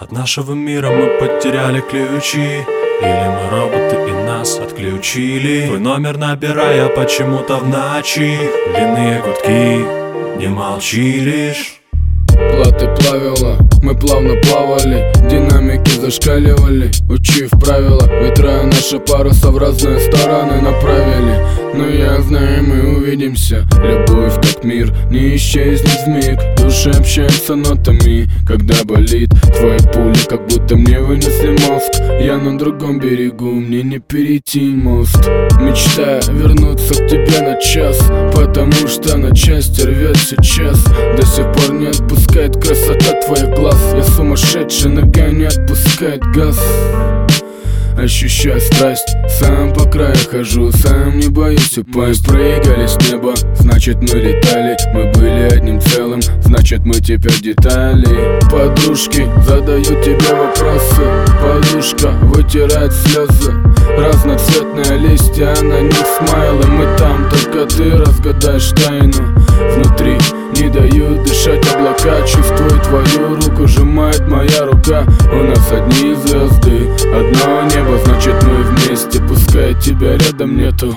От нашего мира мы потеряли ключи, или мы роботы и нас отключили. Твой номер набирая почему-то в ночи, длинные гудки, не молчи лишь. Платы плавила, мы плавно плавали, динамики зашкаливали, учив правила. Ветра наши паруса в разные стороны направили. Но я знаю, мы увидимся. Любовь как мир не исчезнет вмиг. Души общаются нотами, когда болит. Твои пули как будто мне вынесли мозг. Я на другом берегу, мне не перейти мост. Мечтаю вернуться к тебе на час, потому что на части рвет сейчас. До сих пор не отпускает красота твоих глаз. Я сумасшедший, нога не отпускает газ. Ощущаю страсть, сам по краю хожу, сам не боюсь упасть. Прыгали с неба, значит мы летали. Мы были одним целым, значит мы теперь детали. Подружки задают тебе вопросы, подушка вытирает слезы. Разноцветные листья, на них смайлы. Мы там, только ты разгадаешь тайну. Внутри не дают дышать облака. Чувствую твою руку, сжимает моя рука. У нас одни звезды, одно небо, значит мы вместе, пускай тебя рядом нету.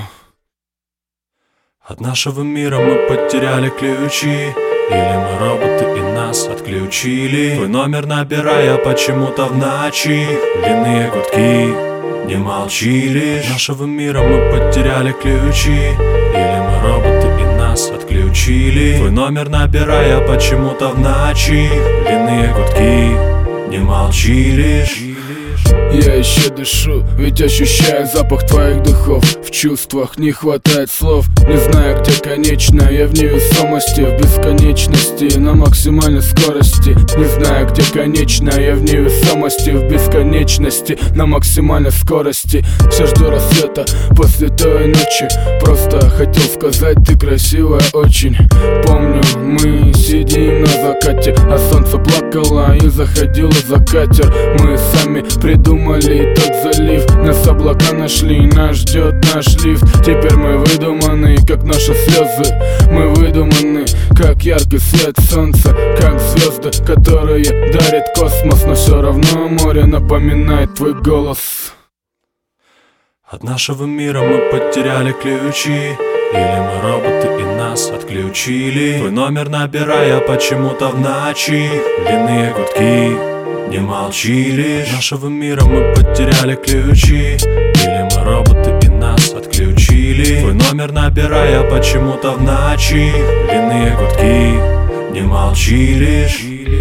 От нашего мира мы потеряли ключи, или мы роботы и нас отключили. Твой номер набирая почему-то в ночи, длинные гудки, не молчи лишь. От нашего мира мы потеряли ключи, или мы роботы и нас отключили. Твой номер набирая почему-то в ночи, длинные гудки, не молчи лишь. Я еще дышу, ведь ощущаю запах твоих духов. В чувствах не хватает слов. Не знаю, где конечная, я в невесомости, в бесконечности, на максимальной скорости. Не знаю, где конечная, я в невесомости, в бесконечности, на максимальной скорости. Все жду рассвета после той ночи. Просто хотел сказать, ты красивая очень. Помню, мы сидим на закате, а солнце плакало и заходило за катер. Мы сами придумали тот залив, нас облака нашли, нас ждет наш лифт. Теперь мы выдуманы, как наши слезы. Мы выдуманы, как яркий свет солнца, как звезды, которые дарит космос. Но все равно море напоминает твой голос. От нашего мира мы потеряли ключи, или мы роботы и нас отключили. Твой номер набирая почему-то в ночи, длинные гудки, не молчи лишь. От нашего мира мы потеряли ключи, или мы роботы и нас отключили. Твой номер набирая почему-то в ночи, длинные гудки, не молчи лишь.